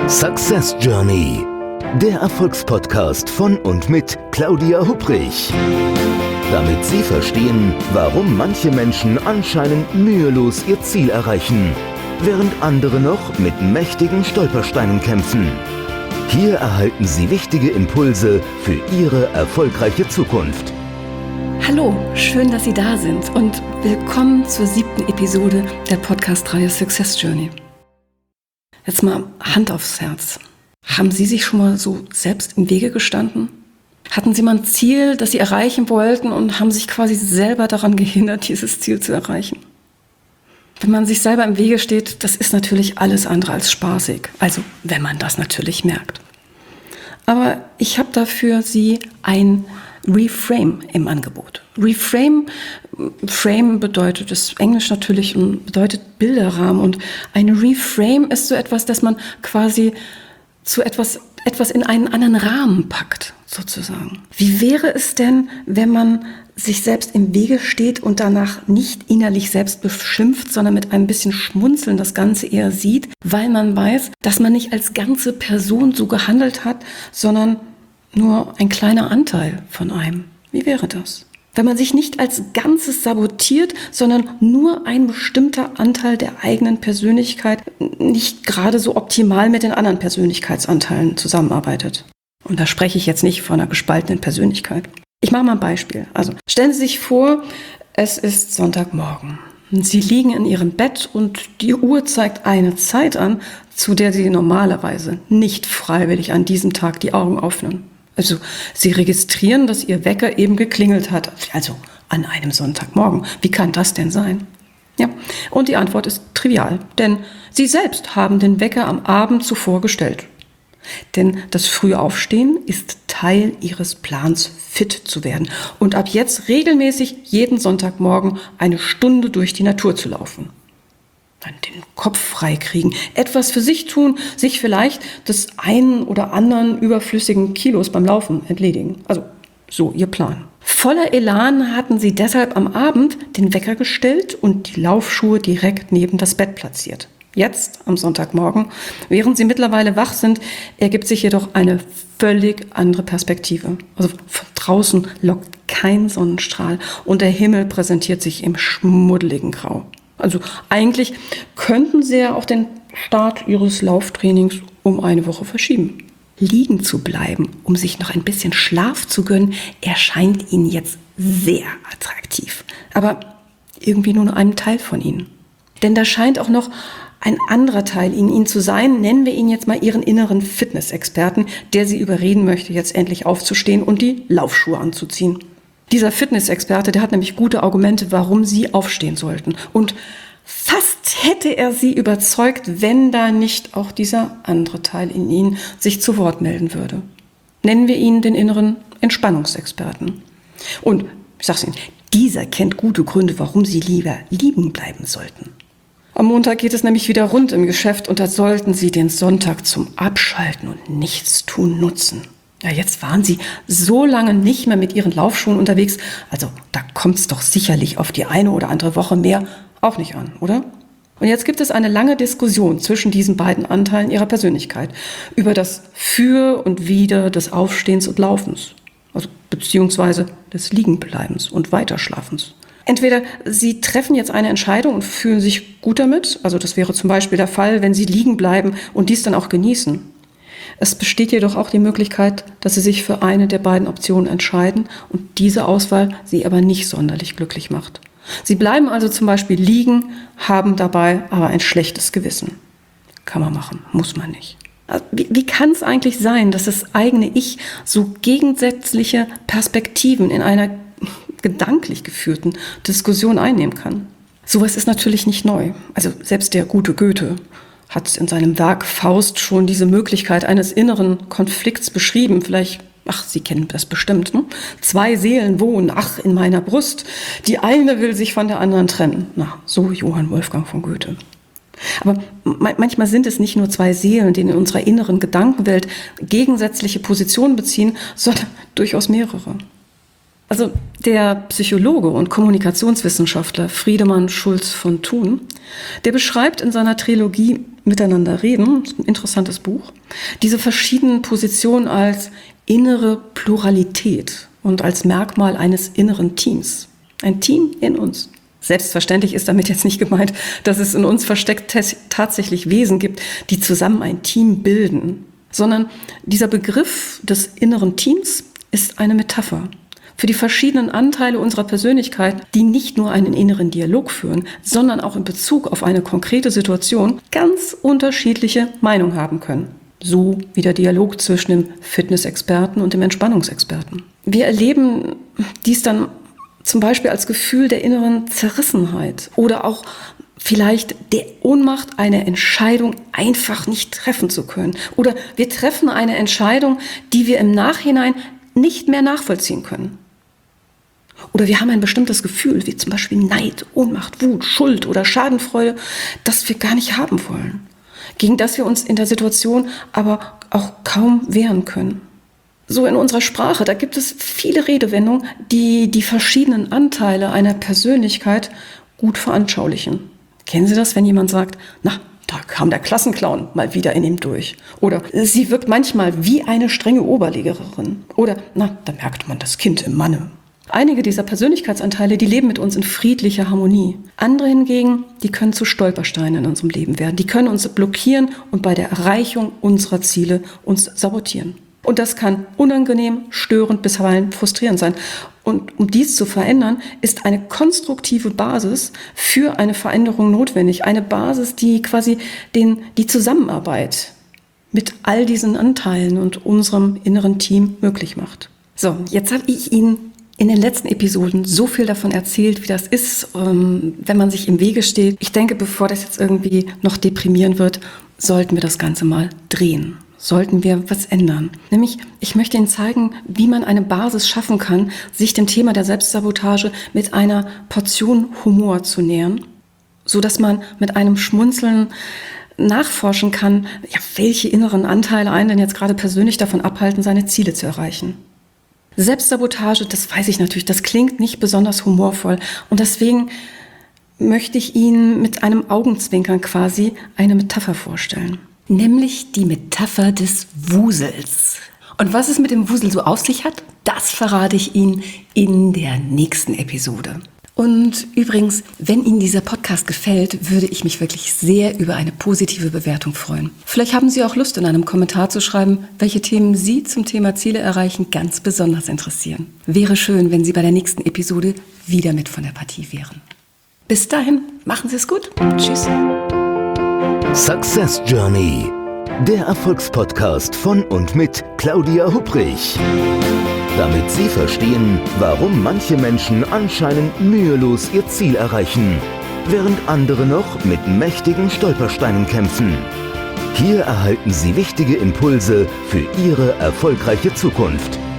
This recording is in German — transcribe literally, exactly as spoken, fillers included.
Success Journey, der Erfolgspodcast von und mit Claudia Hupprich. Damit Sie verstehen, warum manche Menschen anscheinend mühelos ihr Ziel erreichen, während andere noch mit mächtigen Stolpersteinen kämpfen. Hier erhalten Sie wichtige Impulse für Ihre erfolgreiche Zukunft. Hallo, schön, dass Sie da sind und willkommen zur siebten Episode der Podcast-Reihe Success Journey. Jetzt mal Hand aufs Herz. Haben Sie sich schon mal so selbst im Wege gestanden? Hatten Sie mal ein Ziel, das Sie erreichen wollten und haben sich quasi selber daran gehindert, dieses Ziel zu erreichen? Wenn man sich selber im Wege steht, das ist natürlich alles andere als spaßig. Also, wenn man das natürlich merkt. Aber ich habe dafür Sie ein Reframe im Angebot. Reframe, Frame bedeutet, das Englisch natürlich und bedeutet Bilderrahmen, und ein Reframe ist so etwas, dass man quasi zu etwas, etwas in einen anderen Rahmen packt, sozusagen. Wie wäre es denn, wenn man sich selbst im Wege steht und danach nicht innerlich selbst beschimpft, sondern mit ein bisschen Schmunzeln das Ganze eher sieht, weil man weiß, dass man nicht als ganze Person so gehandelt hat, sondern nur ein kleiner Anteil von einem. Wie wäre das? Wenn man sich nicht als Ganzes sabotiert, sondern nur ein bestimmter Anteil der eigenen Persönlichkeit nicht gerade so optimal mit den anderen Persönlichkeitsanteilen zusammenarbeitet. Und da spreche ich jetzt nicht von einer gespaltenen Persönlichkeit. Ich mache mal ein Beispiel. Also stellen Sie sich vor, es ist Sonntagmorgen. Sie liegen in Ihrem Bett und die Uhr zeigt eine Zeit an, zu der Sie normalerweise nicht freiwillig an diesem Tag die Augen öffnen. Also Sie registrieren, dass Ihr Wecker eben geklingelt hat, also an einem Sonntagmorgen. Wie kann das denn sein? Ja, und die Antwort ist trivial, denn Sie selbst haben den Wecker am Abend zuvor gestellt. Denn das frühe Aufstehen ist Teil Ihres Plans, fit zu werden und ab jetzt regelmäßig jeden Sonntagmorgen eine Stunde durch die Natur zu laufen. Dann den Kopf frei kriegen, etwas für sich tun, sich vielleicht des einen oder anderen überflüssigen Kilos beim Laufen entledigen. Also so Ihr Plan. Voller Elan hatten Sie deshalb am Abend den Wecker gestellt und die Laufschuhe direkt neben das Bett platziert. Jetzt, am Sonntagmorgen, während Sie mittlerweile wach sind, ergibt sich jedoch eine völlig andere Perspektive. Also von draußen lockt kein Sonnenstrahl und der Himmel präsentiert sich im schmuddeligen Grau. Also eigentlich könnten Sie ja auch den Start Ihres Lauftrainings um eine Woche verschieben. Liegen zu bleiben, um sich noch ein bisschen Schlaf zu gönnen, erscheint Ihnen jetzt sehr attraktiv. Aber irgendwie nur einem Teil von Ihnen. Denn da scheint auch noch ein anderer Teil in Ihnen zu sein, nennen wir ihn jetzt mal Ihren inneren Fitnessexperten, der Sie überreden möchte, jetzt endlich aufzustehen und die Laufschuhe anzuziehen. Dieser Fitnessexperte, der hat nämlich gute Argumente, warum Sie aufstehen sollten. Und fast hätte er Sie überzeugt, wenn da nicht auch dieser andere Teil in Ihnen sich zu Wort melden würde. Nennen wir ihn den inneren Entspannungsexperten. Und ich sag's Ihnen, dieser kennt gute Gründe, warum Sie lieber liegen bleiben sollten. Am Montag geht es nämlich wieder rund im Geschäft und da sollten Sie den Sonntag zum Abschalten und Nichtstun nutzen. Ja, jetzt waren Sie so lange nicht mehr mit Ihren Laufschuhen unterwegs, also da kommt es doch sicherlich auf die eine oder andere Woche mehr auch nicht an, oder? Und jetzt gibt es eine lange Diskussion zwischen diesen beiden Anteilen Ihrer Persönlichkeit über das Für und Wider des Aufstehens und Laufens, also beziehungsweise des Liegenbleibens und Weiterschlafens. Entweder Sie treffen jetzt eine Entscheidung und fühlen sich gut damit, also das wäre zum Beispiel der Fall, wenn Sie liegen bleiben und dies dann auch genießen. Es besteht jedoch auch die Möglichkeit, dass Sie sich für eine der beiden Optionen entscheiden und diese Auswahl Sie aber nicht sonderlich glücklich macht. Sie bleiben also zum Beispiel liegen, haben dabei aber ein schlechtes Gewissen. Kann man machen, muss man nicht. Wie, wie kann es eigentlich sein, dass das eigene Ich so gegensätzliche Perspektiven in einer gedanklich geführten Diskussion einnehmen kann? Sowas ist natürlich nicht neu. Also selbst der gute Goethe hat in seinem Werk Faust schon diese Möglichkeit eines inneren Konflikts beschrieben. Vielleicht, ach, Sie kennen das bestimmt, ne? Zwei Seelen wohnen, ach, in meiner Brust. Die eine will sich von der anderen trennen. Na, so Johann Wolfgang von Goethe. Aber manchmal sind es nicht nur zwei Seelen, die in unserer inneren Gedankenwelt gegensätzliche Positionen beziehen, sondern durchaus mehrere. Also der Psychologe und Kommunikationswissenschaftler Friedemann Schulz von Thun, der beschreibt in seiner Trilogie miteinander reden, ein interessantes Buch, diese verschiedenen Positionen als innere Pluralität und als Merkmal eines inneren Teams. Ein Team in uns. Selbstverständlich ist damit jetzt nicht gemeint, dass es in uns versteckt tatsächlich Wesen gibt, die zusammen ein Team bilden, sondern dieser Begriff des inneren Teams ist eine Metapher für die verschiedenen Anteile unserer Persönlichkeit, die nicht nur einen inneren Dialog führen, sondern auch in Bezug auf eine konkrete Situation ganz unterschiedliche Meinungen haben können. So wie der Dialog zwischen dem Fitnessexperten und dem Entspannungsexperten. Wir erleben dies dann zum Beispiel als Gefühl der inneren Zerrissenheit oder auch vielleicht der Ohnmacht, eine Entscheidung einfach nicht treffen zu können. Oder wir treffen eine Entscheidung, die wir im Nachhinein nicht mehr nachvollziehen können. Oder wir haben ein bestimmtes Gefühl, wie zum Beispiel Neid, Ohnmacht, Wut, Schuld oder Schadenfreude, das wir gar nicht haben wollen, gegen das wir uns in der Situation aber auch kaum wehren können. So in unserer Sprache, da gibt es viele Redewendungen, die die verschiedenen Anteile einer Persönlichkeit gut veranschaulichen. Kennen Sie das, wenn jemand sagt, na, da kam der Klassenclown mal wieder in ihm durch. Oder sie wirkt manchmal wie eine strenge Oberlehrerin. Oder, na, da merkt man das Kind im Manne. Einige dieser Persönlichkeitsanteile, die leben mit uns in friedlicher Harmonie. Andere hingegen, die können zu Stolpersteinen in unserem Leben werden. Die können uns blockieren und bei der Erreichung unserer Ziele uns sabotieren. Und das kann unangenehm, störend, bisweilen frustrierend sein. Und um dies zu verändern, ist eine konstruktive Basis für eine Veränderung notwendig. Eine Basis, die quasi den, die Zusammenarbeit mit all diesen Anteilen und unserem inneren Team möglich macht. So, jetzt habe ich Ihnen in den letzten Episoden so viel davon erzählt, wie das ist, wenn man sich im Wege steht. Ich denke, bevor das jetzt irgendwie noch deprimieren wird, sollten wir das Ganze mal drehen. Sollten wir was ändern. Nämlich, ich möchte Ihnen zeigen, wie man eine Basis schaffen kann, sich dem Thema der Selbstsabotage mit einer Portion Humor zu nähern, so dass man mit einem Schmunzeln nachforschen kann, ja, welche inneren Anteile einen denn jetzt gerade persönlich davon abhalten, seine Ziele zu erreichen. Selbstsabotage, das weiß ich natürlich, das klingt nicht besonders humorvoll und deswegen möchte ich Ihnen mit einem Augenzwinkern quasi eine Metapher vorstellen. Nämlich die Metapher des Wusels. Und was es mit dem Wusel so auf sich hat, das verrate ich Ihnen in der nächsten Episode. Und übrigens, wenn Ihnen dieser Podcast gefällt, würde ich mich wirklich sehr über eine positive Bewertung freuen. Vielleicht haben Sie auch Lust, in einem Kommentar zu schreiben, welche Themen Sie zum Thema Ziele erreichen ganz besonders interessieren. Wäre schön, wenn Sie bei der nächsten Episode wieder mit von der Partie wären. Bis dahin, machen Sie es gut. Tschüss. Success Journey, der Erfolgspodcast von und mit Claudia Hupprich. Damit Sie verstehen, warum manche Menschen anscheinend mühelos ihr Ziel erreichen, während andere noch mit mächtigen Stolpersteinen kämpfen. Hier erhalten Sie wichtige Impulse für Ihre erfolgreiche Zukunft.